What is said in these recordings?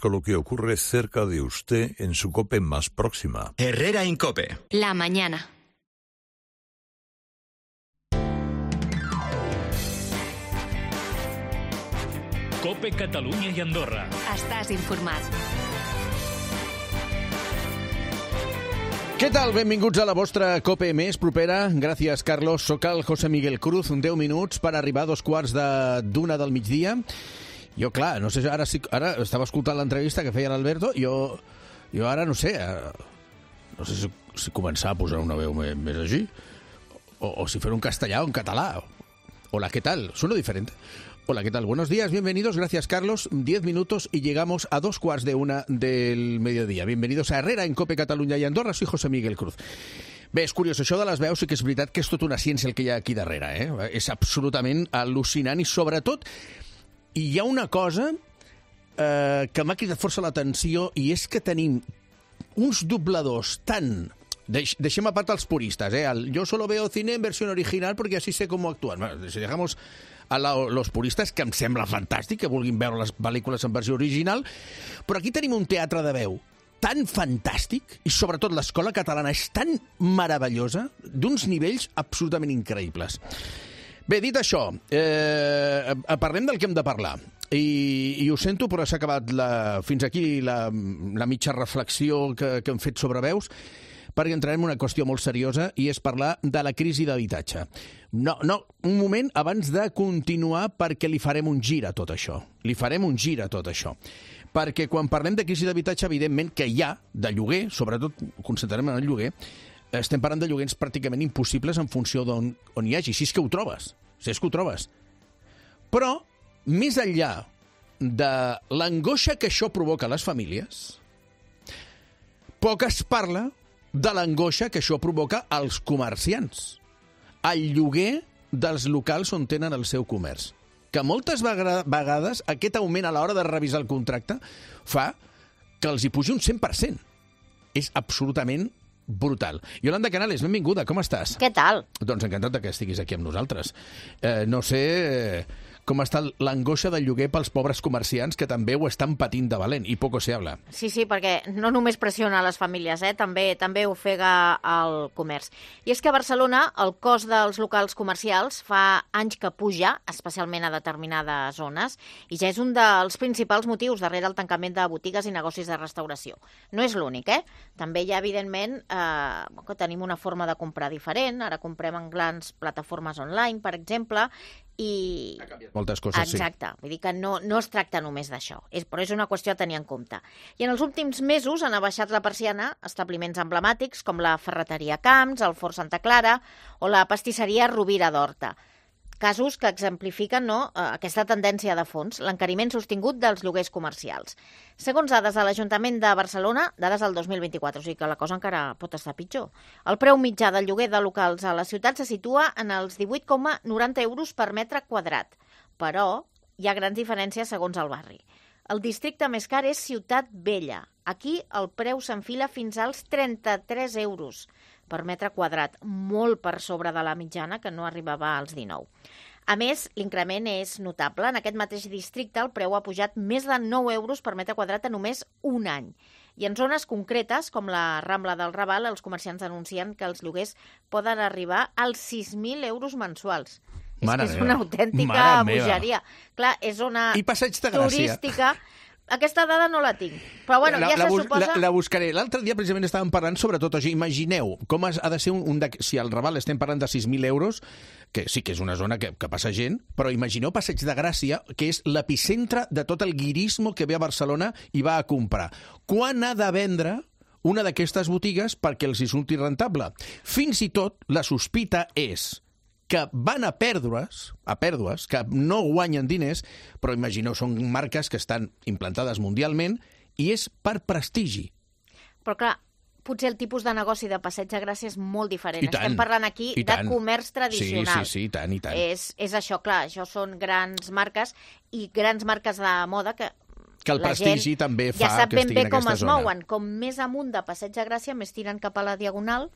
con lo que ocurre cerca de usted en su COPE más próxima. Herrera Incope. La mañana. COPE Catalunya i Andorra. Estàs informat. Què tal? Benvinguts a la vostra COPE més propera. Gràcies, Carlos. Soc el José Miguel Cruz. 10 minuts per arribar a 2:45 del migdia. Jo, clar, no sé, ara estava escoltant l'entrevista que feia l'Alberto, jo ara no sé si començar a posar una veu més així, o si fer un castellà o en català. Hola, ¿qué tal? Suena diferente. Hola, ¿qué tal? Buenos días, bienvenidos. Gracias, Carlos. 10 minutos y llegamos a 2:45 del mediodía. Bienvenidos a Herrera en COPE Catalunya i Andorra. Soy José Miguel Cruz. Bé, és curiós, això de les veus sí que és veritat que és tota una ciència el que hi ha aquí darrere, eh? És absolutament al·lucinant i sobretot hi ha una cosa que m'ha cridat força l'atenció i és que tenim uns dobladors tan... Deixem a part els puristes, yo solo veo cine en versión original porque así sé cómo actuar. Bueno, si dejamos a los puristes, que em sembla fantàstic que vulguin veure les pel·lícules en versió original, però aquí tenim un teatre de veu tan fantàstic i sobretot l'escola catalana és tan meravellosa, d'uns nivells absolutament increïbles. Bé, dit això, parlem del que hem de parlar. I ho sento, però s'ha acabat fins aquí la mitja reflexió que hem fet sobre veus, perquè entrarem en una qüestió molt seriosa i és parlar de la crisi d'habitatge. No, un moment abans de continuar, perquè li farem un gir a tot això. Perquè quan parlem de crisi d'habitatge, evidentment que hi ha de lloguer, sobretot concentrarem en el lloguer, estem parlant de lloguers pràcticament impossibles en funció d'on hi hagi, si és que ho trobes. Però, més enllà de l'angoixa que això provoca a les famílies, poc es parla de l'angoixa que això provoca als comerciants. El lloguer dels locals on tenen el seu comerç. Que moltes vegades aquest augment a l'hora de revisar el contracte fa que els hi pugi un 100%. És absolutament brutal. Yolanda Canales, benvinguda, com estàs? Què tal? Doncs encantat que estiguis aquí amb nosaltres. No sé com està l'angoixa del lloguer pels pobres comerciants que també ho estan patint de valent, i poco se habla. Sí, perquè no només pressiona les famílies, també ofega el comerç. I és que a Barcelona el cost dels locals comercials fa anys que puja, especialment a determinades zones, i ja és un dels principals motius darrere el tancament de botigues i negocis de restauració. No és l'únic, També hi ha, evidentment, que tenim una forma de comprar diferent. Ara comprem en grans plataformes online, per exemple, i... Ha canviat moltes coses, sí. Exacte, vull dir que no es tracta només d'això, però és una qüestió a tenir en compte. I en els últims mesos han abaixat la persiana establiments emblemàtics com la Ferreteria Camps, el Fort Santa Clara o la pastisseria Rovira d'Horta. Casos que exemplifiquen aquesta tendència de fons, l'encariment sostingut dels lloguers comercials. Segons dades de l'Ajuntament de Barcelona, dades del 2024, o sigui que la cosa encara pot estar pitjor. El preu mitjà del lloguer de locals a la ciutat se situa en els 18,90 euros per metre quadrat, però hi ha grans diferències segons el barri. El districte més car és Ciutat Vella. Aquí el preu s'enfila fins als 33 euros per metre quadrat, molt per sobre de la mitjana, que no arribava als 19. A més, l'increment és notable. En aquest mateix districte el preu ha pujat més de 9 euros per metre quadrat en només un any. I en zones concretes, com la Rambla del Raval, els comerciants denuncien que els lloguers poden arribar als 6.000 euros mensuals. És una autèntica bogeria. Clar, és zona turística. Aquesta dada no la tinc, però bueno, ja se suposa... La buscaré. L'altre dia precisament estàvem parlant sobre tot això. Imagineu com ha de ser si al Raval estem parlant de 6.000 euros, que sí que és una zona que passa gent, però imagineu Passeig de Gràcia, que és l'epicentre de tot el guirismo que ve a Barcelona i va a comprar. Quan ha de vendre una d'aquestes botigues perquè els hi surti rentable? Fins i tot la sospita és que van a pèrdues, que no guanyen diners, però imagineu, són marques que estan implantades mundialment i és per prestigi. Però clar, potser el tipus de negoci de Passeig de Gràcia és molt diferent. Estem parlant aquí de comerç tradicional. Sí, i tant. És això, clar, això són grans marques i grans marques de moda que el prestigi també fa que estiguin en aquesta zona. Ja sap ben bé com es mouen. Com més amunt de Passeig de Gràcia, més tiren cap a la Diagonal,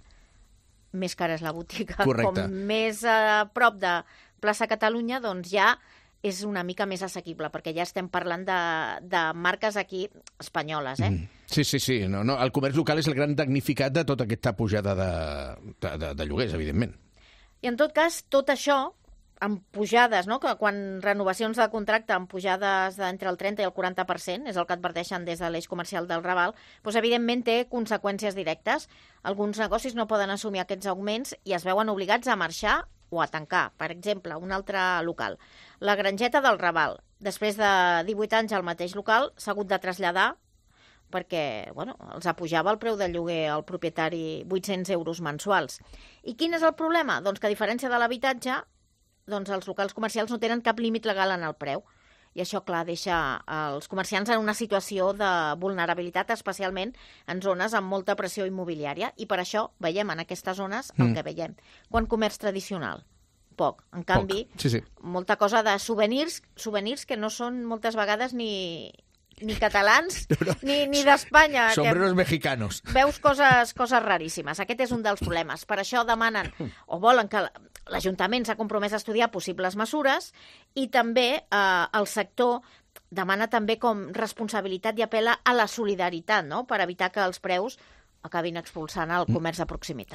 més cara és la botiga. Correcte. Com més a prop de plaça Catalunya, doncs ja és una mica més assequible, perquè ja estem parlant de marques aquí espanyoles, Sí. No, el comerç local és el gran damnificat de tota aquesta pujada de lloguers, evidentment. I en tot cas, tot això, amb pujades, no? Que quan renovacions de contracte amb pujades d'entre el 30 i el 40%, és el que adverteixen des de l'eix comercial del Raval, doncs evidentment té conseqüències directes. Alguns negocis no poden assumir aquests augments i es veuen obligats a marxar o a tancar. Per exemple, un altre local, la Grangeta del Raval. Després de 18 anys al mateix local, s'ha hagut de traslladar perquè els apujava el preu de lloguer al propietari 800 euros mensuals. I quin és el problema? Doncs que a diferència de l'habitatge, els locals comercials no tenen cap límit legal en el preu. I això, clar, deixa els comerciants en una situació de vulnerabilitat, especialment en zones amb molta pressió immobiliària. I per això veiem en aquestes zones el que veiem. Quan comerç tradicional? Poc. En canvi, Sí. molta cosa de souvenirs que no són moltes vegades ni catalans ni d'Espanya. Sombreros mexicanos. Veus coses raríssimes. Aquest és un dels problemes. Per això demanen o volen que l'Ajuntament s'ha compromès a estudiar possibles mesures i també el sector demana també com responsabilitat i apel·la a la solidaritat, no?, per evitar que els preus acabin expulsant el comerç de proximitat.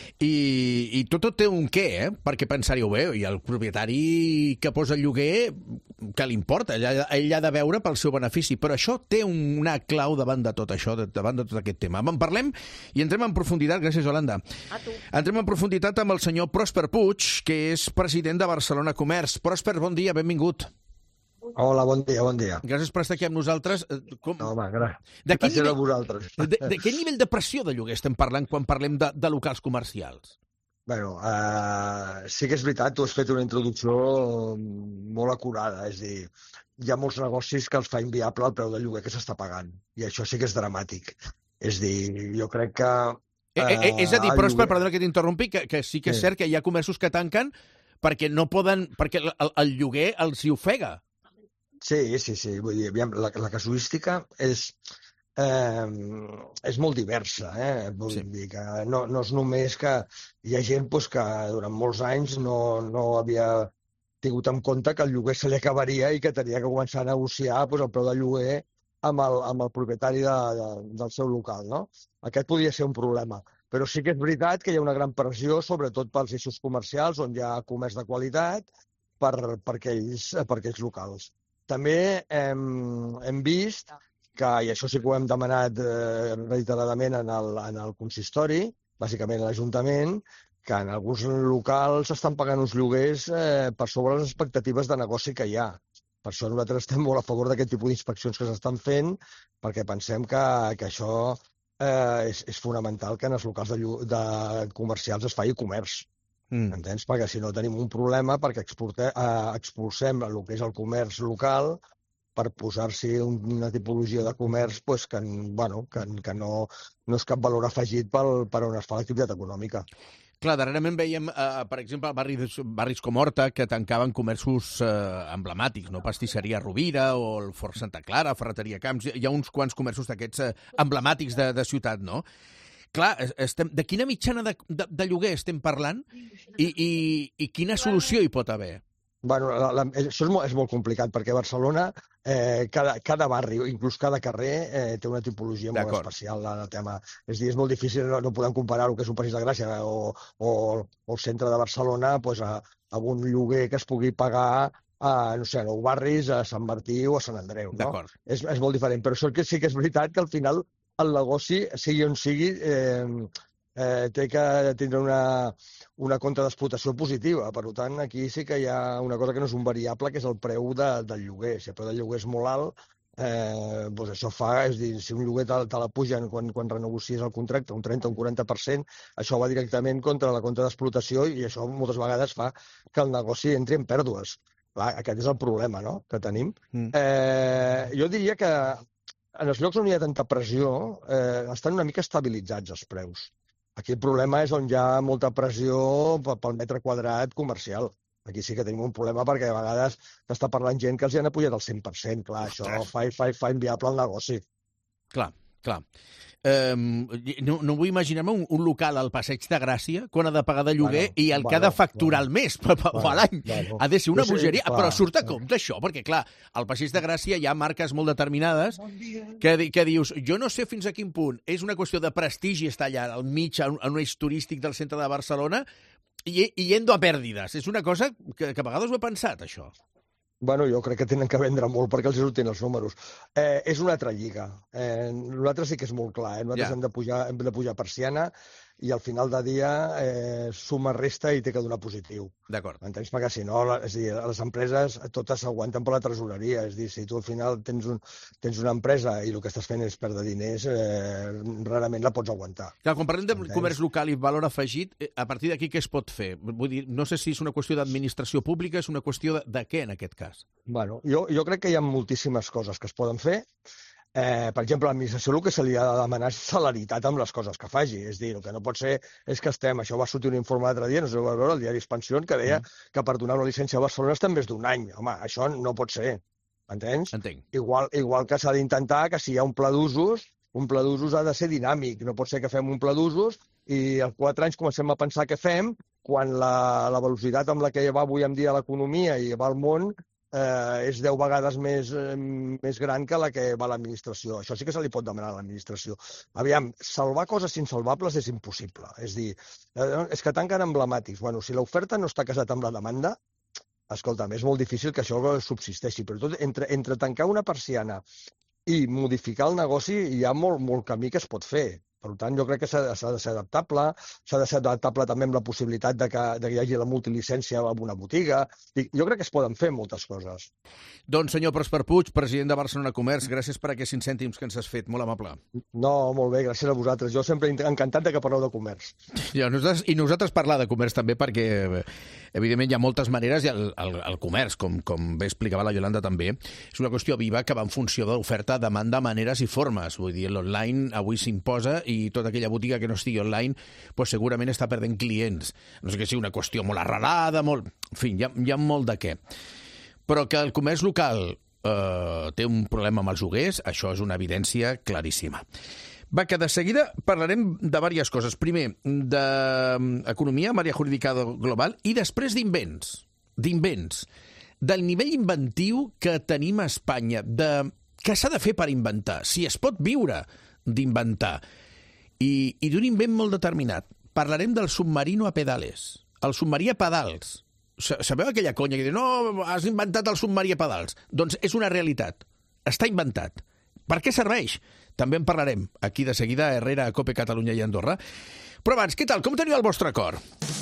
I tot té un què, perquè pensar-hi-ho bé, i el propietari que posa el lloguer, que li importa, ell ha de veure pel seu benefici, però això té una clau davant de tot això, davant de tot aquest tema. En parlem i entrem en profunditat, gràcies, Yolanda. A tu. Entrem en profunditat amb el senyor Pròsper Puig, que és president de Barcelona Comerç. Pròsper, bon dia, benvingut. Hola, bon dia. Gràcies per estar aquí amb nosaltres. Home, Gràcies a vosaltres. De quin nivell de pressió de lloguer estem parlant quan parlem de locals comercials? Bueno, sí que és veritat, tu has fet una introducció molt acurada, és a dir, hi ha molts negocis que els fa inviable el preu del lloguer que s'està pagant, i això sí que és dramàtic. És a dir, jo crec que... És a dir, Pròsper, perdona que t'interrompi, que sí que és cert que hi ha comerços que tanquen perquè no poden, perquè el lloguer els hi ofega. Sí. Vull dir, aviam, la casuística és molt diversa. Vull dir que no és només que hi ha gent que durant molts anys no havia tingut en compte que el lloguer se li acabaria i que tenia que començar a negociar el preu del lloguer amb el propietari del seu local, no? Aquest podria ser un problema. Però sí que és veritat que hi ha una gran pressió, sobretot pels eixos comercials, on hi ha comerç de qualitat, per aquells locals. També hem vist que, i això sí que ho hem demanat reiteradament en el consistori, bàsicament a l'Ajuntament, que en alguns locals s'estan pagant uns lloguers per sobre les expectatives de negoci que hi ha. Per això nosaltres estem molt a favor d'aquest tipus d'inspeccions que s'estan fent, perquè pensem que això és fonamental que en els locals comercials es faci comerç. Entens? Perquè si no tenim un problema perquè expulsem el que és el comerç local per posar-s'hi una tipologia de comerç que no és cap valor afegit per on es fa l'activitat econòmica. Clar, darrerament veiem, per exemple, barris com Horta, que tancaven comerços emblemàtics, no? Pastisseria Rovira o el Fort Santa Clara, Ferreteria Camps, hi ha uns quants comerços d'aquests emblemàtics de ciutat, no? Clar, de quina mitjana de lloguer estem parlant i quina solució hi pot haver? Bueno, això és molt complicat, perquè a Barcelona cada barri, inclús cada carrer, té una tipologia molt especial en el tema. És a dir, és molt difícil, no podem comparar el que és un Passeig de Gràcia o el centre de Barcelona amb un lloguer que es pugui pagar a Nou Barris, a Sant Martí o a Sant Andreu. No? És molt diferent, però això sí que és veritat que al final el negoci, sigui on sigui, té que tindre una contradesplotació positiva. Per tant, aquí sí que hi ha una cosa que no és un variable, que és el preu del lloguer. Si el preu del lloguer és molt alt, això fa, és dir, si un lloguer te la pugen quan renegocies el contracte un 30 o un 40%, això va directament contra la contradesplotació i això moltes vegades fa que el negoci entri en pèrdues. Clar, aquest és el problema, no?, que tenim. Jo diria que en els llocs on hi ha tanta pressió estan una mica estabilitzats els preus. Aquí el problema és on hi ha molta pressió pel metre quadrat comercial. Aquí sí que tenim un problema perquè a vegades t'està parlant gent que els hi han apujat al 100%. Clar, això fa inviable el negoci. Clar. no vull imaginar-me un local al Passeig de Gràcia quan ha de pagar de lloguer i el que ha de facturar al mes o a l'any. Ha de ser una bogeria, però surt a compte això, perquè, clar, al Passeig de Gràcia hi ha marques molt determinades que dius, jo no sé fins a quin punt és una qüestió de prestigi estar allà al mig, en un eix turístic del centre de Barcelona, i yendo a pèrdides. És una cosa que a vegades ho he pensat, això. Bueno, jo crec que tenen que vendre molt perquè els surtin els números. És una altra lliga. Nosaltres sí que és molt clar. Nosaltres hem de pujar persiana i al final de dia suma, resta i té que donar positiu. D'acord. Entens? Perquè si no, és a dir, les empreses totes s'aguanten per la tresoreria. És a dir, si tu al final tens una empresa i el que estàs fent és perdre diners, rarament la pots aguantar. Clar, quan parlem de comerç local i valor afegit, a partir d'aquí què es pot fer? Vull dir, no sé si és una qüestió d'administració pública, és una qüestió de què en aquest cas? Bueno, jo crec que hi ha moltíssimes coses que es poden fer. Per exemple, a l'administració el que se li ha de demanar és celeritat amb les coses que faci. És dir, el que no pot ser és que això va sortir un informe l'altre dia, no sé si ho va veure, el diari Expansión, que deia que per donar una llicència a Barcelona està en més d'un any. Home, això no pot ser, entens? Entenc. Igual que s'ha d'intentar que si hi ha un pla d'usos ha de ser dinàmic. No pot ser que fem un pla d'usos i als 4 anys comencem a pensar què fem quan la velocitat amb la que va avui en dia l'economia i va al món és 10 vegades més gran que la que va a l'administració. Això sí que se li pot demanar a l'administració. Aviam, salvar coses insalvables és impossible. És dir, és que tanquen emblemàtics. Bueno, si l'oferta no està casat amb la demanda, escolta'm, és molt difícil que això subsisteixi. Però tot, entre tancar una persiana i modificar el negoci hi ha molt camí que es pot fer. Per tant, jo crec que s'ha de ser adaptable, s'ha de ser adaptable també amb la possibilitat de que hi hagi la multilicència en una botiga. Jo crec que es poden fer moltes coses. Doncs, senyor Pròsper Puig, president de Barcelona Comerç, gràcies per aquests 5 cèntims que ens has fet. Molt amable. No, molt bé, gràcies a vosaltres. Jo sempre encantat que parleu de comerç. I nosaltres parlar de comerç també perquè, evidentment, hi ha moltes maneres i el comerç, com bé explicava la Iolanda també, és una qüestió viva que va en funció de l'oferta, demanda, maneres i formes. Vull dir, l'online avui s'imposa i tota aquella botiga que no estigui online pues segurament està perdent clients. No sé que sigui una qüestió molt arrelada, molt... En fi, hi ha molt de què. Però que el comerç local té un problema amb els lloguers, això és una evidència claríssima. Va, que de seguida parlarem de diverses coses. Primer, d'economia, Maria Jurídica Global, i després d'invents. Del nivell inventiu que tenim a Espanya, què s'ha de fer per inventar, si es pot viure d'inventar. I d'un invent molt determinat. Parlarem del submarino a pedales. El submarí a pedals. Sabeu aquella conya que diu no, has inventat el submarí a pedals? Doncs és una realitat. Està inventat. Per què serveix? També en parlarem aquí de seguida a Herrera, a COPE Catalunya i Andorra. Però abans, què tal? Com teniu el vostre cor?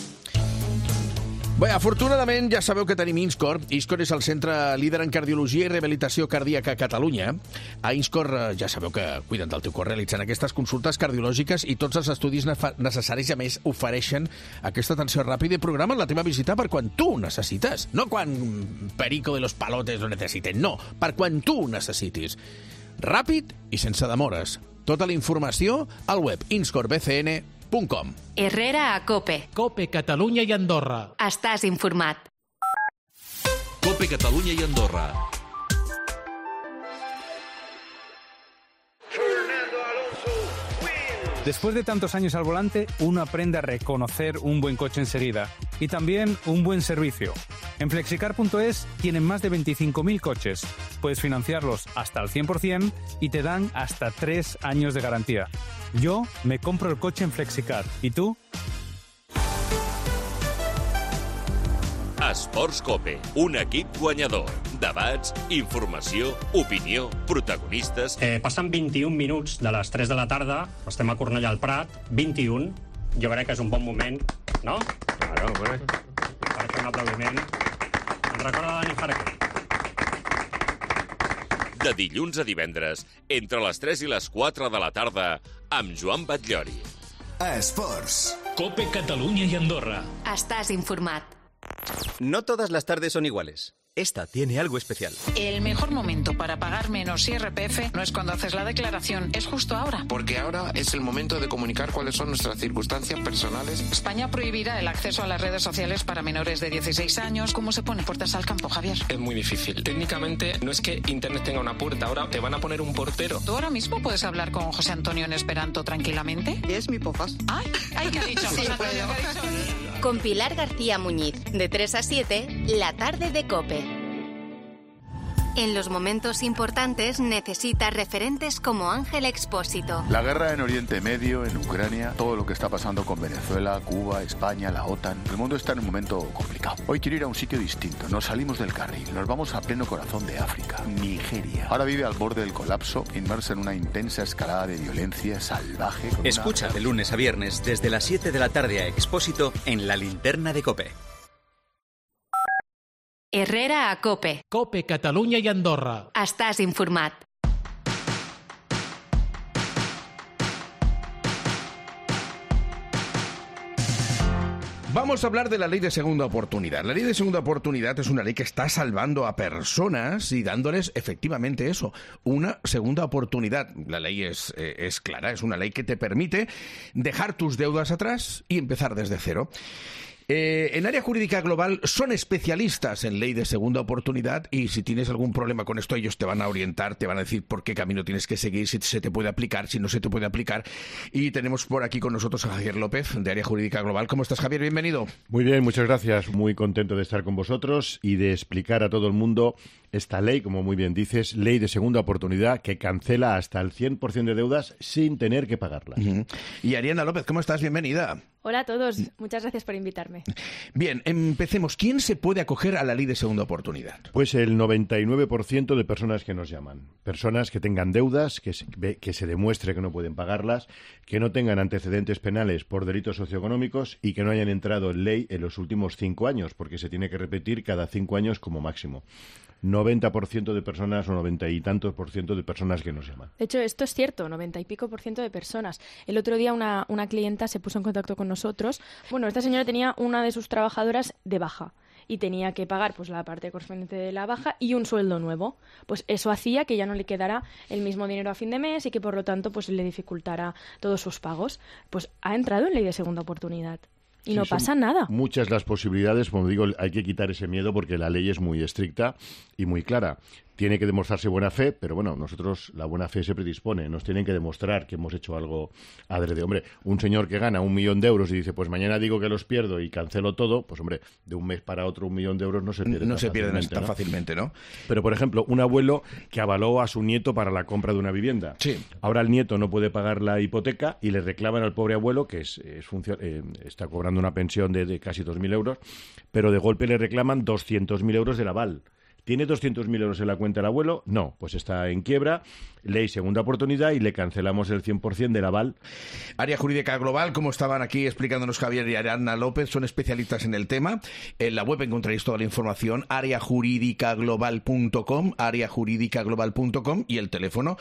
Bé, afortunadament ja sabeu que tenim INSCOR. INSCOR és el centre líder en cardiologia i rehabilitació cardíaca a Catalunya. A INSCOR ja sabeu que cuiden del teu cor realitzant aquestes consultes cardiològiques i tots els estudis necessaris. A més, ofereixen aquesta atenció ràpida i programen la teva visita per quan tu necessites. No quan Perico de los Palotes lo necessiten, no, per quan tu necessitis. Ràpid i sense demores. Tota la informació al web inscorbcn.com. Herrera a COPE. COPE Catalunya i Andorra. Estàs informat. COPE Catalunya i Andorra. Después de tantos años al volante, uno aprende a reconocer un buen coche enseguida y también un buen servicio. En Flexicar.es tienen más de 25.000 coches. Puedes financiarlos hasta al 100% y te dan hasta 3 años de garantía. Yo me compro el coche en Flexicar. ¿Y tú? Esports COPE, un equip guanyador. Debats, informació, opinió, protagonistes... Passen 21 minuts de les 3 de la tarda, estem a Cornellà al Prat, 21, jo crec que és un bon moment, no? Claro, per fer un aplaudiment. Ens recorda Dani Jarque. De dilluns a divendres, entre les 3 i les 4 de la tarda, amb Joan Batllori. Esports. COPE Catalunya y Andorra. Estás informat. No todas las tardes son iguales. esta tiene algo especial. El mejor momento para pagar menos IRPF no es cuando haces la declaración, es justo ahora. Porque ahora es el momento de comunicar cuáles son nuestras circunstancias personales. España prohibirá el acceso a las redes sociales para menores de 16 años. ¿Cómo se pone puertas al campo, Javier? Es muy difícil. Técnicamente no es que Internet tenga una puerta, ahora te van a poner un portero. ¿Tú ahora mismo puedes hablar con José Antonio en Esperanto tranquilamente? Es mi pofas. Ay, ¿qué ha dicho José Antonio? Con Pilar García Muñiz, de 3 a 7, la tarde de COPE. En los momentos importantes necesitas referentes como Ángel Expósito. La guerra en Oriente Medio, en Ucrania, todo lo que está pasando con Venezuela, Cuba, España, la OTAN. El mundo está en un momento complicado. Hoy quiero ir a un sitio distinto. Nos salimos del carril, nos vamos a pleno corazón de África, Nigeria. Ahora vive al borde del colapso, inmersa en una intensa escalada de violencia salvaje. Escucha de lunes a viernes desde las 7 de la tarde a Expósito en La Linterna de COPE. Herrera a COPE. COPE, Catalunya i Andorra. Estàs informat. Vamos a hablar de la ley de segunda oportunidad. La ley de segunda oportunidad es una ley que está salvando a personas y dándoles efectivamente eso, una segunda oportunidad. La ley es clara, es una ley que te permite dejar tus deudas atrás y empezar desde cero. En Área Jurídica Global son especialistas en ley de segunda oportunidad y si tienes algún problema con esto ellos te van a orientar, te van a decir por qué camino tienes que seguir, si se te puede aplicar, si no se te puede aplicar. Y tenemos por aquí con nosotros a Javier López de Área Jurídica Global. ¿Cómo estás, Javier? Bienvenido. Muy bien, muchas gracias. Muy contento de estar con vosotros y de explicar a todo el mundo esta ley, como muy bien dices, ley de segunda oportunidad que cancela hasta el 100% de deudas sin tener que pagarlas. Y Ariana López, ¿cómo estás? Bienvenida. Hola a todos, muchas gracias por invitarme. Bien, empecemos. ¿Quién se puede acoger a la ley de segunda oportunidad? Pues el 99% de personas que nos llaman. Personas que tengan deudas, que se demuestre que no pueden pagarlas, que no tengan antecedentes penales por delitos socioeconómicos y que no hayan entrado en ley en los últimos 5 años, porque se tiene que repetir cada 5 años como máximo. 90% de personas o 90 y tantos % de personas que nos llaman. De hecho, esto es cierto, 90 y pico % de personas. El otro día una clienta se puso en contacto con nosotros. Bueno, esta señora tenía una de sus trabajadoras de baja y tenía que pagar pues la parte correspondiente de la baja y un sueldo nuevo. Pues eso hacía que ya no le quedara el mismo dinero a fin de mes y que por lo tanto pues le dificultara todos sus pagos. Pues ha entrado en ley de segunda oportunidad. Y sí, no pasa nada. Muchas las posibilidades, como digo, hay que quitar ese miedo porque la ley es muy estricta y muy clara. Tiene que demostrarse buena fe, pero bueno, nosotros la buena fe se predispone. Nos tienen que demostrar que hemos hecho algo adrede. Hombre, un señor que gana 1 millón de euros y dice, pues mañana digo que los pierdo y cancelo todo, pues hombre, de un mes para otro 1 millón de euros no se pierden tan fácilmente, ¿no? Pero, por ejemplo, un abuelo que avaló a su nieto para la compra de una vivienda. Sí. Ahora el nieto no puede pagar la hipoteca y le reclaman al pobre abuelo, que está cobrando una pensión de casi 2.000 euros, pero de golpe le reclaman 200.000 euros del aval. ¿Tiene 200.000 euros en la cuenta el abuelo? No, pues está en quiebra, ley segunda oportunidad y le cancelamos el 100% del aval. Área Jurídica Global, como estaban aquí explicándonos Javier y Ariana López, son especialistas en el tema. En la web encontraréis toda la información, areajuridicaglobal.com y el teléfono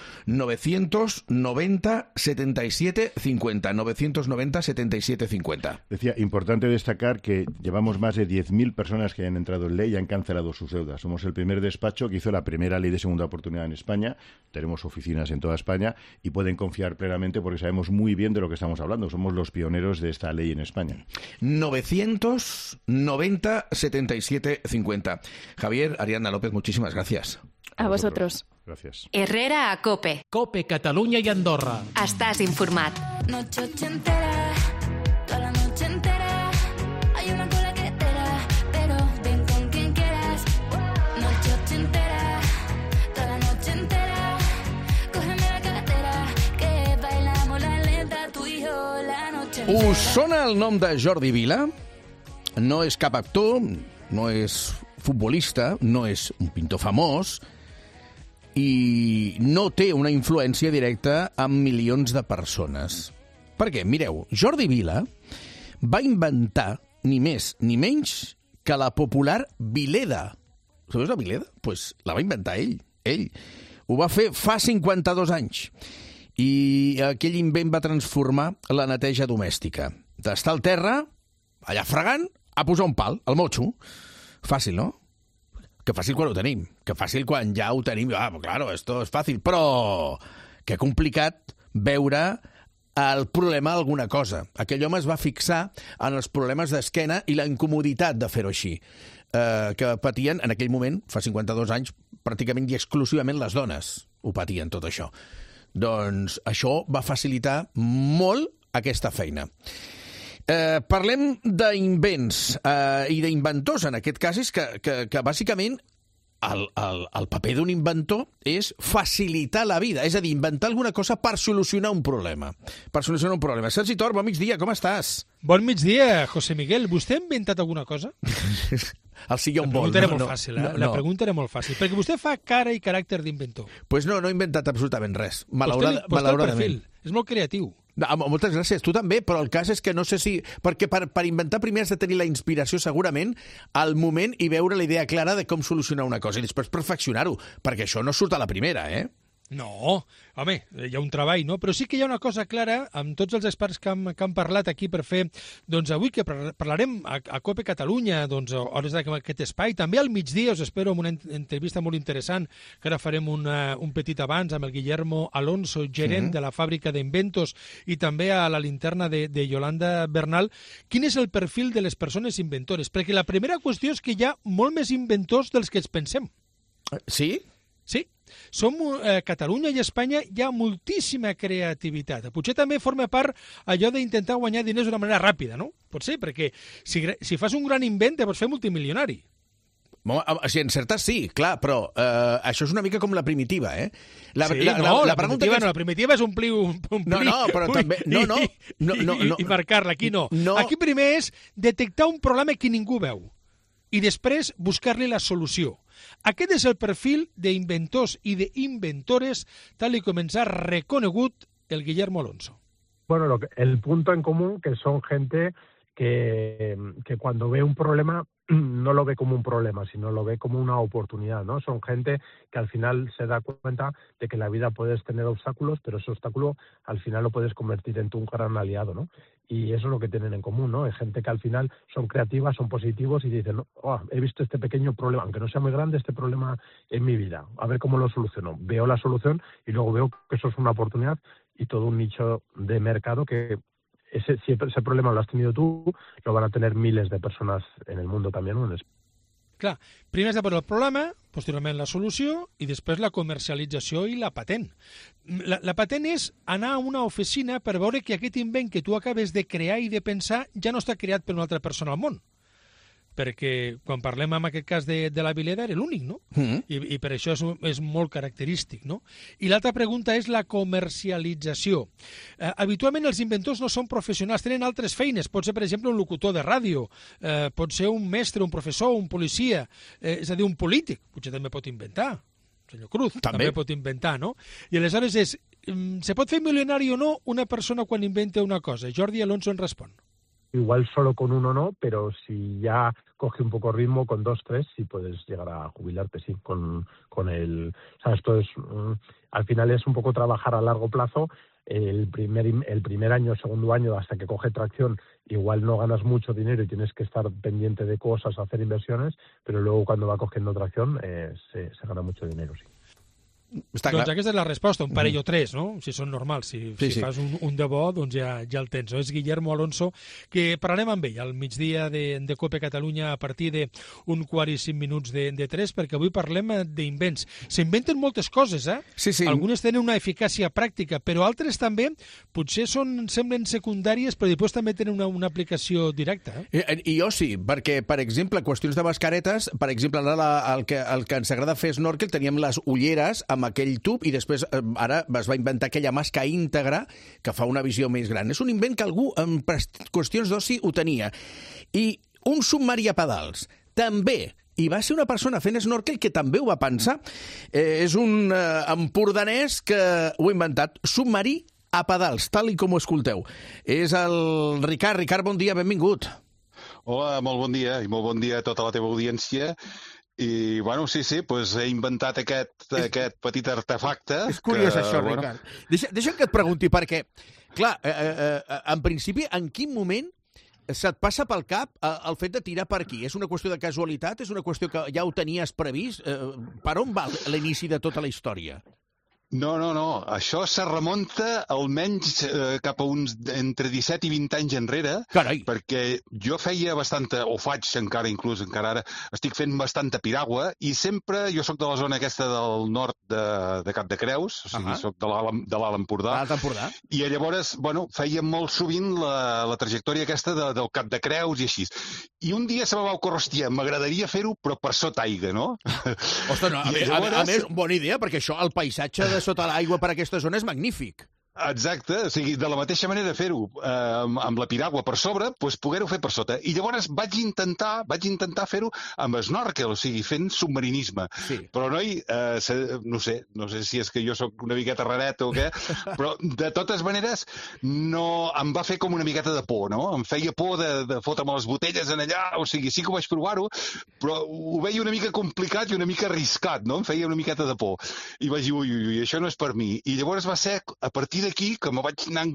990 77 50, 990 77 50. Decía, importante destacar que llevamos más de 10.000 personas que han entrado en ley y han cancelado sus deudas. Somos el primer despacho que hizo la primera ley de segunda oportunidad en España. Tenemos oficinas en toda España y pueden confiar plenamente porque sabemos muy bien de lo que estamos hablando. Somos los pioneros de esta ley en España. 990 77 50. Javier, Ariana López, muchísimas gracias. A vosotros. Gracias. Herrera a COPE. COPE, Catalunya i Andorra. Estàs informat. Noche ochentera, toda la noche entera, hay una cola que espera, pero ven con quien quieras. Noche ochentera, toda la noche entera, cógeme la cartera, que bailamos la lenta, tú y yo la noche entera. Us sona el nom de Jordi Vila? No és cap actor, no és futbolista, no és un pintor famós i no té una influència directa amb milions de persones. Per què? Mireu, Jordi Vila va inventar ni més ni menys que la popular Vileda. Sabeu la Vileda? Pues la va inventar ell. Ell. Ho va fer fa 52 anys. I aquell invent va transformar la neteja domèstica. D'estar al terra, allà fregant, a posar un pal, al motxo. Fàcil, no? Que fàcil quan ho tenim. Que fàcil quan ja ho tenim. Claro, esto es fàcil. Però que complicat veure el problema d'alguna cosa. Aquell home es va fixar en els problemes d'esquena i la incomoditat de fer-ho així, que patien en aquell moment, fa 52 anys, pràcticament i exclusivament les dones ho patien tot això. Doncs això va facilitar molt aquesta feina. Parlem d'invents i d'inventors, en aquest cas, és que bàsicament el paper d'un inventor és facilitar la vida, és a dir, inventar alguna cosa per solucionar un problema. Sergi Tor, bon migdia, com estàs? Bon migdia, José Miguel. Vostè ha inventat alguna cosa? El sigui on vol. La pregunta era molt fàcil, La pregunta era molt fàcil, perquè vostè fa cara i caràcter d'inventor. Pues no he inventat absolutament res, malauradament. Vostè el perfil, és molt creatiu. No, moltes gràcies, tu també, però el cas és que no sé si... Perquè per inventar primer has de tenir la inspiració segurament al moment i veure la idea clara de com solucionar una cosa i després perfeccionar-ho, perquè això no surt a la primera, No, home, hi ha un treball, no? Però sí que hi ha una cosa clara amb tots els experts que han parlat aquí per fer, doncs avui que parlarem a COPE Catalunya, doncs hores d'aquest espai, també al migdia us espero amb una entrevista molt interessant, que ara farem un petit abans amb el Guillermo Alonso, gerent de la fàbrica d'Inventos, i també a la linterna de Yolanda Bernal. Quin és el perfil de les persones inventores? Perquè la primera qüestió és que hi ha molt més inventors dels que ens pensem. Sí? Sí. Som Catalunya i Espanya, hi ha moltíssima creativitat. Potser també forma part allò d'intentar guanyar diners d'una manera ràpida, no? Pot ser, perquè si fas un gran invent te pots fer multimilionari. Si encertes sí, clar, però això és una mica com la primitiva, La primitiva és omplir No, però també... I marcar-la, aquí no. Aquí primer és detectar un problema que ningú veu i després buscar-li la solució. Aquest és el perfil d'inventors i d'inventores, tal com ens ha reconegut el Guillermo Alonso. Bueno, el punto en común que son gente que cuando ve un problema no lo ve como un problema, sino lo ve como una oportunidad, ¿no? Son gente que al final se da cuenta de que en la vida puedes tener obstáculos, pero ese obstáculo al final lo puedes convertir en tu gran aliado, ¿no? Y eso es lo que tienen en común, ¿no? Hay gente que al final son creativas, son positivos y dicen, he visto este pequeño problema, aunque no sea muy grande, este problema en mi vida, a ver cómo lo soluciono. Veo la solución y luego veo que eso es una oportunidad y todo un nicho de mercado que si ese problema lo has tenido tú, lo van a tener miles de personas en el mundo también, ¿no? Clar, primer has de veure el problema, posteriorment la solució i després la comercialització i la patent. La patent és anar a una oficina per veure que aquest invent que tu acabes de crear i de pensar ja no està creat per una altra persona al món. Perquè quan parlem en aquest cas de la Vileda era l'únic, no? I per això és molt característic, no? I l'altra pregunta és la comercialització. Habitualment els inventors no són professionals, tenen altres feines. Pot ser, per exemple, un locutor de ràdio, pot ser un mestre, un professor, un policia, és a dir, un polític. Potser també pot inventar. Senyor Cruz també pot inventar, no? I aleshores ¿se pot fer milionari o no una persona quan inventa una cosa? Jordi Alonso en respon. Igual solo con uno no, pero si ya coge un poco ritmo, con 2, 3, sí puedes llegar a jubilarte, sí, con el... O sea, esto es... al final es un poco trabajar a largo plazo. El primer año, segundo año, hasta que coge tracción, igual no ganas mucho dinero y tienes que estar pendiente de cosas, hacer inversiones, pero luego cuando va cogiendo tracción se gana mucho dinero, sí. Doncs aquesta és la resposta, un parell o tres, no? Si són normals, si fas un de bo, doncs ja el tens. És Guillermo Alonso, que parlarem amb ell al migdia de COPE Catalunya a partir d'un 45 de 3, perquè avui parlem d'invents. S'inventen moltes coses, Sí. Algunes tenen una eficàcia pràctica, però altres també potser semblen secundàries, però després també tenen una aplicació directa. I jo sí, perquè, per exemple, qüestions de mascaretes, per exemple, el que ens agrada fer snorkel, teníem les ulleres amb aquell tub i després ara es va inventar aquella masca íntegra que fa una visió més gran. És un invent que algú en qüestions d'oci ho tenia. I un submarí a pedals també. I va ser una persona fent snorkel que també ho va pensar. És un empordanès que ho ha inventat. Submarí a pedals, tal i com ho escolteu. És el Ricard. Ricard, bon dia, benvingut. Hola, molt bon dia i molt bon dia a tota la teva audiència. I, bueno, sí, doncs he inventat aquest petit artefacte. És curiós això, Ricard. Deixa'm que et pregunti, perquè, clar, en principi, en quin moment se't passa pel cap el fet de tirar per aquí? És una qüestió de casualitat? És una qüestió que ja ho tenies previst? Per on va l'inici de tota la història? No. Això se remunta almenys cap a uns entre 17 i 20 anys enrere. Carai! Perquè jo feia bastanta, o faig encara, inclús encara ara, estic fent bastanta piragua i sempre, jo sóc de la zona aquesta del nord de Cap de Creus, o sigui, soc de l'Alt Empordà. I llavors, feia molt sovint la trajectòria aquesta del Cap de Creus i així. I un dia se me va ocórrer, hòstia, m'agradaria fer-ho, però per sota aigua, no? Ostres, no, a més, bona idea, perquè això, el paisatge de sota l'aigua per aquesta zona és magnífic. Exacte, o sigui, de la mateixa manera fer-ho amb la piragua per sobre, doncs poder-ho fer per sota. I llavors vaig intentar fer-ho amb snorkel, o sigui, fent submarinisme. Sí. Però, noi, no sé si és que jo sóc una miqueta raret o què, però de totes maneres no em va fer com una miqueta de por, no? Em feia por de fotre'm les botelles en allà, o sigui, sí que ho vaig provar-ho, però ho veia una mica complicat i una mica arriscat, no? Em feia una miqueta de por. I vaig dir, ui, això no és per mi. I llavors va ser a partir d'aquí que me vaig anar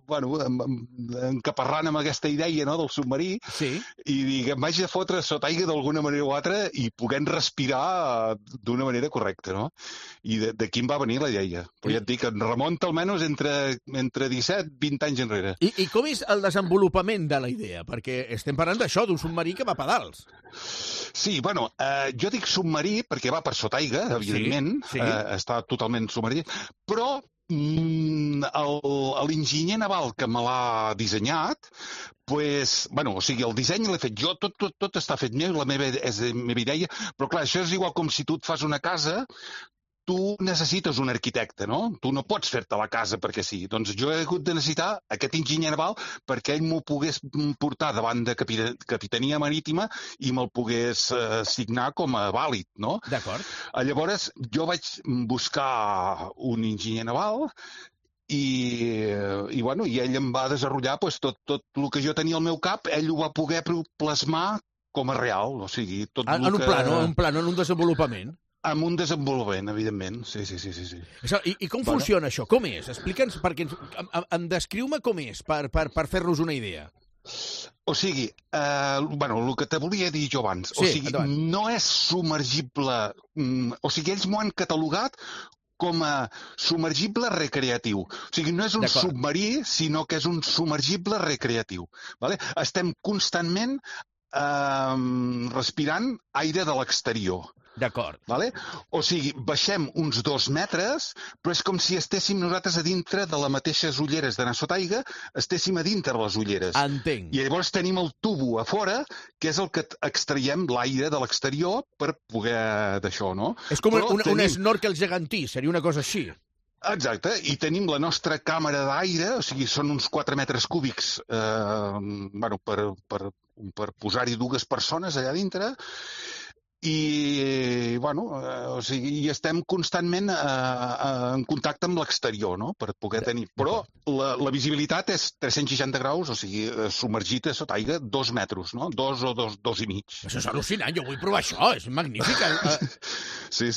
encaparrant amb aquesta idea, no?, del submarí, i dic, em vaig a fotre sota aigua d'alguna manera o altra i puguem respirar d'una manera correcta, no? I d'aquí em va venir la idea. Però ja et dic, em remunta almenys entre 17 i 20 anys enrere. I com és el desenvolupament de la idea? Perquè estem parlant d'això, d'un submarí que va a pedals. Sí, jo dic submarí perquè va per sota aigua, evidentment, està totalment submarí, però l'enginyer naval que me l'ha dissenyat, o sigui, el disseny l'he fet jo, tot està fet meu, és la meva idea, però clar, això és igual com si tu et fas una casa, tu necessites un arquitecte, no? Tu no pots fer-te la casa perquè sí. Doncs jo he hagut de necessitar aquest enginyer naval perquè ell m'ho pogués portar davant de Capitania Marítima i me'l pogués signar com a vàlid, no? D'acord. Llavors, jo vaig buscar un enginyer naval i ell em va desenvolupar tot el que jo tenia al meu cap, ell ho va poder plasmar com a real, o sigui... En un plano, en un desenvolupament. Amb un desenvolupament, evidentment, sí. I com funciona això? Com és? Explica'ns, perquè descriu-me com és, per fer-nos una idea. O sigui, el que te volia dir jo abans, o sigui, no és submergible, o sigui, ells m'ho han catalogat com a submergible recreatiu. O sigui, no és un submarí, sinó que és un submergible recreatiu. Estem constantment respirant aire de l'exterior. D'acord. O sigui, baixem uns 2 metres, però és com si estéssim nosaltres a dintre de les mateixes ulleres d'anar sota aigua, estéssim a dintre de les ulleres. Entenc. I llavors tenim el tubo a fora, que és el que extraiem l'aire de l'exterior per poder d'això, no? És com un snorkel gegantí, seria una cosa així. Exacte, i tenim la nostra càmera d'aire, o sigui, són uns 4 metres cúbics per posar-hi 2 persones allà dintre, i estem constantment en contacte amb l'exterior, no?, per poder tenir... Però la visibilitat és 360 graus, o sigui, submergit sota aigua 2 metres, no?, 2 o 2 i mig. Això és al·lucinant, jo vull provar això, és magnífic. Sí.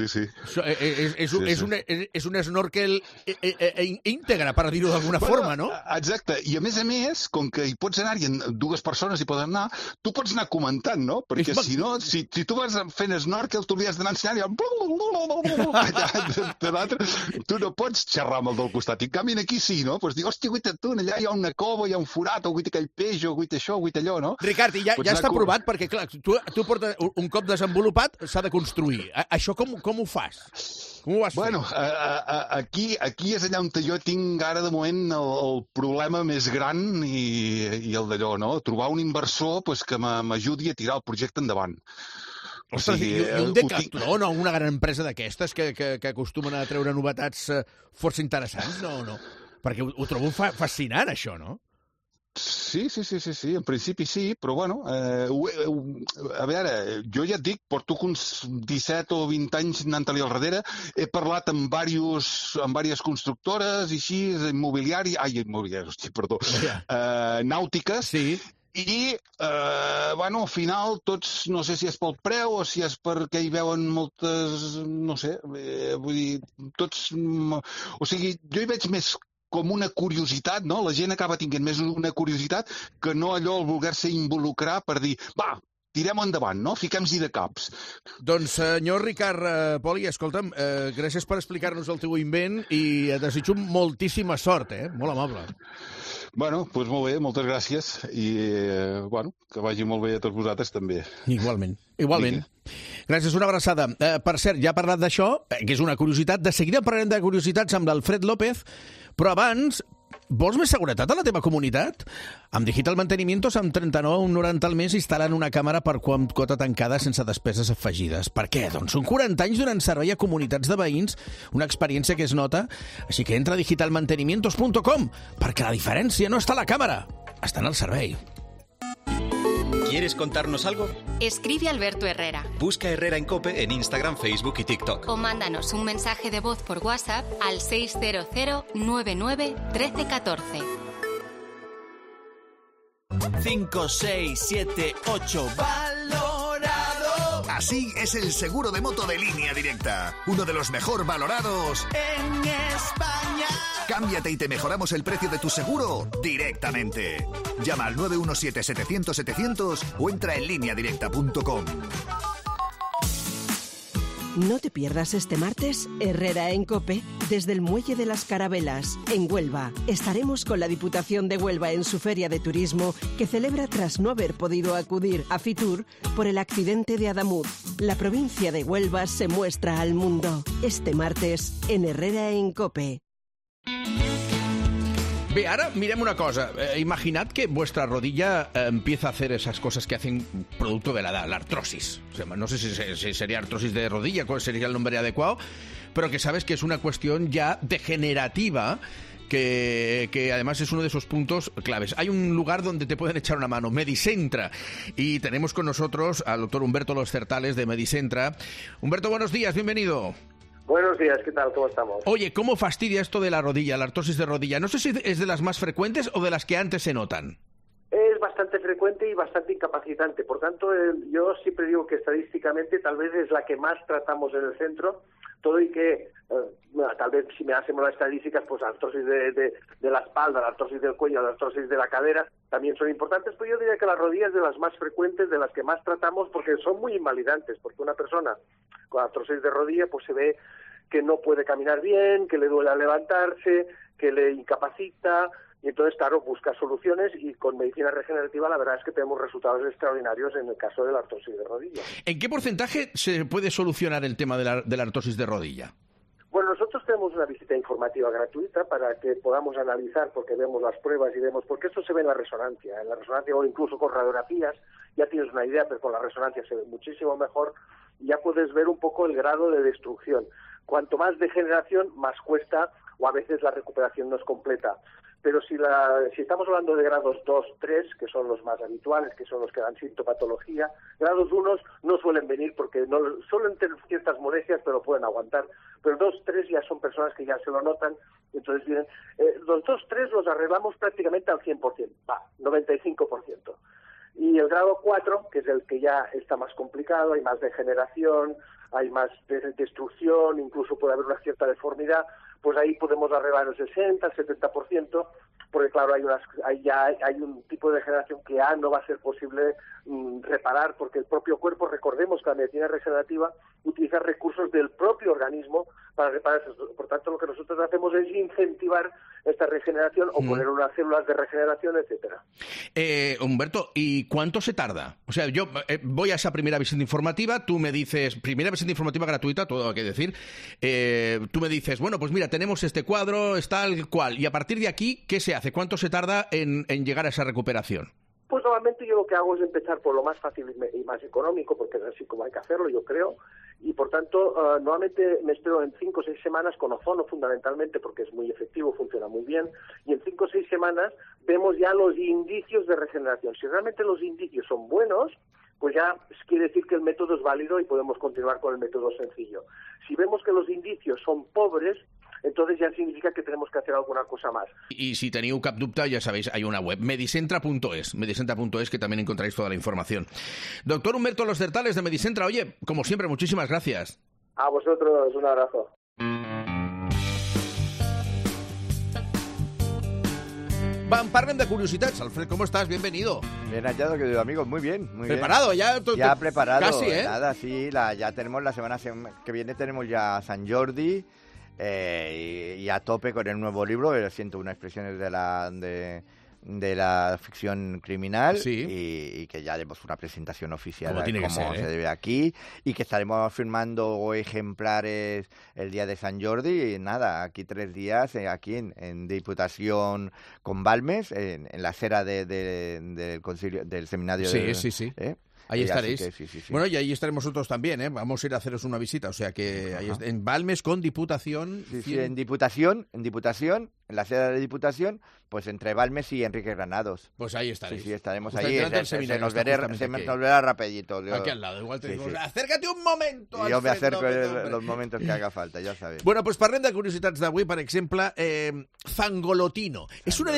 És un snorkel íntegre, per dir-ho d'alguna forma, no? Exacte, i a més, com que hi pots anar-hi, 2 persones hi poden anar, tu pots anar comentant, no? Perquè si no, si tu vas fent snorkel, tu li has d'anar ensenyant i tu no pots xerrar amb el del costat. I en canvi aquí sí, no? Doncs dic, hòstia, guaita tu, allà hi ha una cova, hi ha un forat, o guaita aquell peix, o guaita això, o guaita allò, no? Ricard, ja està provat, perquè clar, tu portes un cop desenvolupat, s'ha de construir. Això com ho fas? Com ho vas fer? Aquí és allà on jo tinc ara de moment el problema més gran i el d'allò, no? Trobar un inversor que m'ajudi a tirar el projecte endavant. Ostres, un Decathlon o una gran empresa d'aquestes que acostumen a treure novetats força interessants, no? Perquè ho trobo fascinant, això, no? Sí, en principi sí, però a veure, jo ja et dic, porto uns 17 o 20 anys anant-li al darrere, he parlat amb diverses constructores i així, nàutiques, i, al final, tots, no sé si és pel preu o si és perquè hi veuen moltes, no sé, vull dir, tots... O sigui, jo hi veig més com una curiositat, no? La gent acaba tinguent més una curiositat que no allò el voler-se involucrar per dir, va, tirem endavant, no? Fiquem-s'hi de caps. Doncs, senyor Ricard Poli, escolta'm, gràcies per explicar-nos el teu invent i et desitjo moltíssima sort, molt amable. Bueno, doncs molt bé, moltes gràcies i, bueno, que vagi molt bé a tots vosaltres també. Igualment. Gràcies, una abraçada. Per cert, ja ha parlat d'això, que és una curiositat. De seguida parlarem de curiositats amb l'Alfred López, però abans, vols més seguretat a la teva comunitat? Amb Digital Mantenimientos, amb 39,90 al mes, instal·lant una càmera per quota tancada sense despeses afegides. Per què? Doncs són 40 anys donant servei a comunitats de veïns, una experiència que es nota, així que entra a digitalmantenimientos.com, perquè la diferència no està a la càmera, està en el servei. ¿Quieres contarnos algo? Escribe a Alberto Herrera. Busca Herrera en COPE en Instagram, Facebook y TikTok. O mándanos un mensaje de voz por WhatsApp al 600 99 13 14. 5, 6, 7, 8, valorado. Así es el seguro de moto de Línea Directa, uno de los mejor valorados en España. Cámbiate y te mejoramos el precio de tu seguro directamente. Llama al 917-700-700 o entra en lineadirecta.com. No te pierdas este martes Herrera en COPE desde el Muelle de las Carabelas, en Huelva. Estaremos con la Diputación de Huelva en su feria de turismo que celebra tras no haber podido acudir a Fitur por el accidente de Adamuz. La provincia de Huelva se muestra al mundo este martes en Herrera en COPE. Bé, ara mirem una cosa. Imaginad que vuestra rodilla empieza a hacer esas cosas que hacen producto de la edad, la artrosis. O sea, no sé si sería artrosis de rodilla, cuál sería el nombre adecuado, pero que sabes que es una cuestión ya degenerativa que además es uno de esos puntos claves. Hay un lugar donde te pueden echar una mano, Medicentra, y tenemos con nosotros al doctor Humberto Los Certales de Medicentra. Humberto, buenos días, bienvenido. Buenos días, ¿qué tal? ¿Cómo estamos? Oye, ¿cómo fastidia esto de la rodilla, la artrosis de rodilla? No sé si es de las más frecuentes o de las que antes se notan. Es bastante frecuente y bastante incapacitante. Por tanto, yo siempre digo que estadísticamente tal vez es la que más tratamos en el centro, todo y que tal vez si me hacemos las estadísticas, pues la artrosis de la espalda, la artrosis del cuello, la artrosis de la cadera también son importantes, pero yo diría que la rodilla es de las más frecuentes, de las que más tratamos, porque son muy invalidantes, porque una persona con artrosis de rodilla pues se ve que no puede caminar bien, que le duele al levantarse, que le incapacita, y entonces, claro, busca soluciones y con medicina regenerativa la verdad es que tenemos resultados extraordinarios en el caso de la artrosis de rodilla. ¿En qué porcentaje se puede solucionar el tema de la artrosis de rodilla? Bueno, nosotros tenemos una visita informativa gratuita para que podamos analizar, porque vemos las pruebas y vemos, porque esto se ve en la resonancia o incluso con radiografías, ya tienes una idea, pero con la resonancia se ve muchísimo mejor, y ya puedes ver un poco el grado de destrucción. Cuanto más degeneración, más cuesta, o a veces la recuperación no es completa. Pero si estamos hablando de grados 2, 3, que son los más habituales, que son los que dan sintomatología, grados 1 no suelen venir porque no suelen tener ciertas molestias, pero pueden aguantar. Pero 2, 3 ya son personas que ya se lo notan, entonces vienen. Los 2, 3 los arreglamos prácticamente al 100%, 95%. Y el grado 4, que es el que ya está más complicado, hay más degeneración, hay más destrucción, incluso puede haber una cierta deformidad, pues ahí podemos arreglar el 60, el 70%, porque claro, hay un tipo de degeneración que ya no va a ser posible reparar, porque el propio cuerpo, recordemos que la medicina regenerativa utiliza recursos del propio organismo para reparar eso. Por tanto, lo que nosotros hacemos es incentivar esta regeneración o poner unas células de regeneración, etcétera. Humberto, ¿y cuánto se tarda? O sea, yo voy a esa primera visita informativa, tú me dices, primera visita informativa gratuita, todo hay que decir, tú me dices, bueno, pues mira, tenemos este cuadro, es tal cual, y a partir de aquí, ¿qué se hace? ¿Cuánto se tarda en llegar a esa recuperación? Pues normalmente yo lo que hago es empezar por lo más fácil y más económico, porque es así como hay que hacerlo, yo creo, y por tanto normalmente me espero en 5 o 6 semanas con ozono fundamentalmente, porque es muy efectivo, funciona muy bien, y en 5 o 6 semanas vemos ya los indicios de regeneración. Si realmente los indicios son buenos, pues ya quiere decir que el método es válido y podemos continuar con el método sencillo. Si vemos que los indicios son pobres, entonces ya significa que tenemos que hacer alguna cosa más. Y si tenéis cap dubte, ya sabéis, hay una web, medicentra.es, que también encontráis toda la información. Doctor Humberto Los Certales de Medicentra, oye, como siempre, muchísimas gracias. A vosotros, un abrazo. Parlem de curiositats. Alfred, ¿cómo estás? Bienvenido. Bien hallado, querido amigo. Muy bien, muy ¿Preparado? bien. Ya preparado. Casi, ¿eh? Nada, sí, ya tenemos la semana que viene tenemos ya San Jordi y a tope con el nuevo libro, siento unas expresiones de la ficción criminal y que ya haremos una presentación oficial como se debe aquí y que estaremos firmando ejemplares el día de San Jordi y nada, aquí 3 días aquí en Diputación con Balmes, en la acera del concilio, del seminario. Sí. Ahí estaréis. Sí. Bueno, y ahí estaremos nosotros también, ¿eh? Vamos a ir a haceros una visita, o sea que ahí en Balmes con Diputación. Sí, en Diputación, en la sede de Diputación, pues entre Balmes y Enrique Granados. Pues ahí estaréis. Sí, estaremos Usted ahí. Se nos verá rapidito. Aquí al lado, igual te digo, acércate un momento. Yo me acerco en los momentos que haga falta, ya sabes. Bueno, pues parlem de curiositats d'avui, per exemple, zangolotino. És una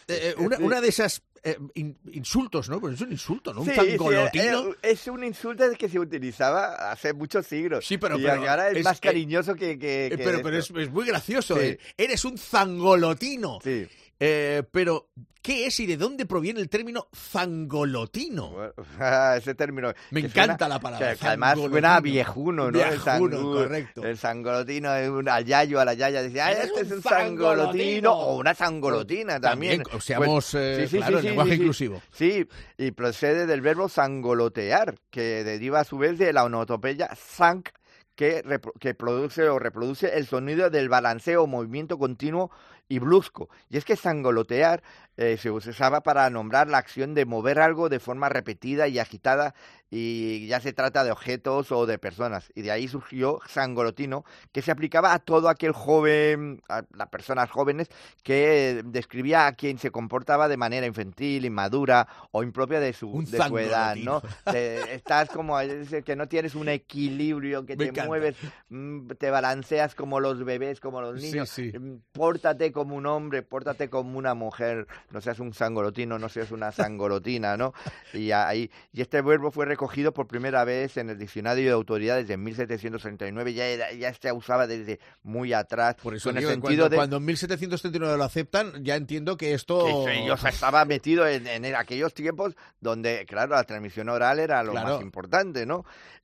de esas insultos, ¿no? Pues es un insulto, ¿no? Un zangolotino. Es un insulto que se utilizaba hace muchos siglos. Sí, pero ahora es más cariñoso que pero es muy gracioso. Sí. Eres un zangolotino. Sí. Pero, ¿qué es y de dónde proviene el término zangolotino? Ese término. Me encanta la palabra. Que además suena a viejuno, ¿no? Correcto. El zangolotino, al yayo, a la yaya, decía, este es un zangolotino, o una zangolotina también. Seamos, claro, lenguaje inclusivo. Sí, y procede del verbo zangolotear, que deriva a su vez de la onomatopeya zang, que produce o reproduce el sonido del balanceo o movimiento continuo y brusco. Y es que zangolotear se usaba para nombrar la acción de mover algo de forma repetida y agitada, y ya se trata de objetos o de personas. Y de ahí surgió zangolotino, que se aplicaba a todo aquel joven, a las personas jóvenes, que describía a quien se comportaba de manera infantil, inmadura o impropia de su edad, ¿no? Estás como que no tienes un equilibrio, que te mueves, te balanceas como los bebés, como los niños. Sí. Pórtate como un hombre, pórtate como una mujer, no seas un zangolotino, no seas una zangolotina, ¿no? Y este verbo fue recogido por primera vez en el diccionario de autoridades de 1739, ya se usaba desde muy atrás. Por eso con digo, el sentido cuando en 1739 lo aceptan, ya entiendo que esto... Que yo estaba metido en aquellos tiempos donde, claro, la transmisión oral era lo más importante, ¿no?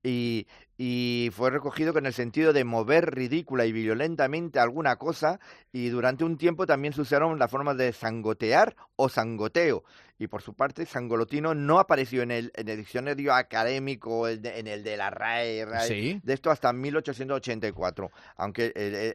Y fue recogido con el sentido de mover ridícula y violentamente alguna cosa, y durante un tiempo también se usaron las formas de zangotear o zangoteo. Y por su parte, zangolotino no apareció en el diccionario académico, en el de la RAE, ¿Sí? De esto hasta 1884. Aunque,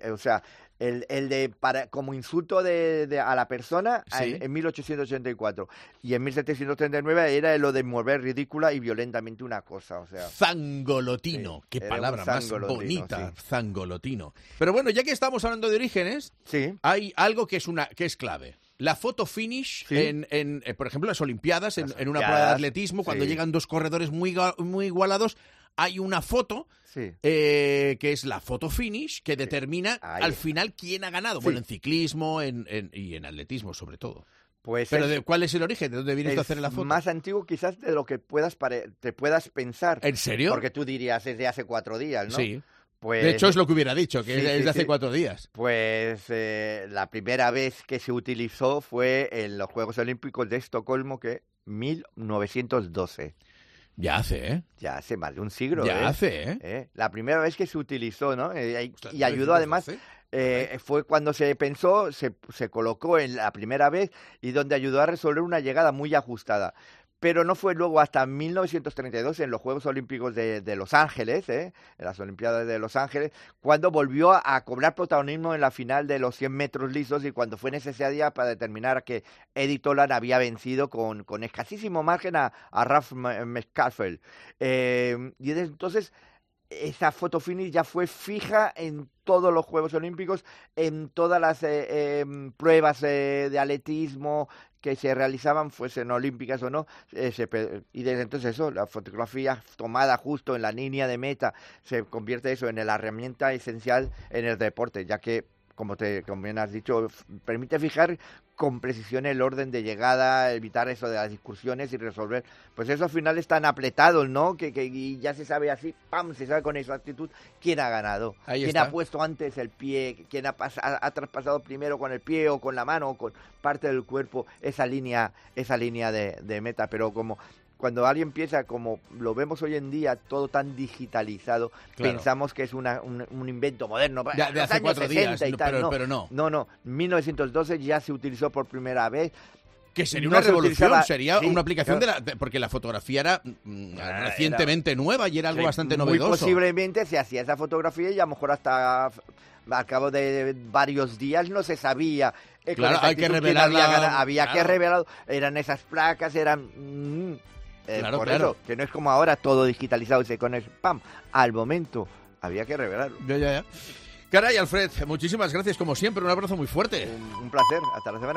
como insulto a la persona, ¿Sí? en 1884. Y en 1739 era lo de mover ridícula y violentamente una cosa. O sea, zangolotino. Qué palabra más bonita, sí. Zangolotino. Pero bueno, ya que estamos hablando de orígenes, hay algo que es clave. La foto finish por ejemplo, las Olimpiadas, en una prueba de atletismo, cuando llegan dos corredores muy igualados, hay una foto que es la foto finish, que determina al final quién ha ganado. Bueno, en ciclismo y en atletismo sobre todo. Pero ¿cuál es el origen? ¿De dónde vienes a hacer la foto? Más antiguo quizás de lo que te puedas pensar. ¿En serio? Porque tú dirías es de hace 4 días, ¿no? Sí. Pues, de hecho, es lo que hubiera dicho, que es de hace 4 días. Pues la primera vez que se utilizó fue en los Juegos Olímpicos de Estocolmo, que 1912. Ya hace, Ya hace más de un siglo, Ya hace, La primera vez que se utilizó, ¿no? Y ayudó además... fue cuando se pensó, se colocó en la primera vez y donde ayudó a resolver una llegada muy ajustada. Pero no fue luego hasta 1932 en los Juegos Olímpicos de Los Ángeles, en las Olimpiadas de Los Ángeles, cuando volvió a cobrar protagonismo en la final de los 100 metros lisos y cuando fue necesaria para determinar que Eddie Toland había vencido con escasísimo margen a Ralph Metcalfe. Y desde entonces esa foto finish ya fue fija en todos los Juegos Olímpicos, en todas las pruebas de atletismo que se realizaban, fuesen olímpicas o no, y desde entonces la fotografía tomada justo en la línea de meta se convierte en la herramienta esencial en el deporte, ya que como bien has dicho, permite fijar con precisión el orden de llegada, evitar eso de las discusiones y resolver. Pues eso al final es tan apretado, ¿no? Que y ya se sabe así, ¡pam! Se sabe con exactitud quién ha ganado, quién ha puesto antes el pie, quién ha traspasado primero con el pie o con la mano o con parte del cuerpo esa línea de meta. Pero como cuando alguien piensa, como lo vemos hoy en día, todo tan digitalizado, pensamos que es un invento moderno. De hace 4 días, y tal. Pero no. No, 1912 ya se utilizó por primera vez. Que sería una revolución, sería una aplicación porque la fotografía era recientemente nueva y era algo bastante novedoso. Muy posiblemente se hacía esa fotografía y a lo mejor hasta al cabo de varios días no se sabía. Claro, hay que revelarla. Había que revelar, eran esas placas, eran... por eso, que no es como ahora todo digitalizado y se con eso, ¡pam! Al momento había que revelarlo. Ya. Caray, Alfred, muchísimas gracias como siempre, un abrazo muy fuerte. Un placer, hasta la semana.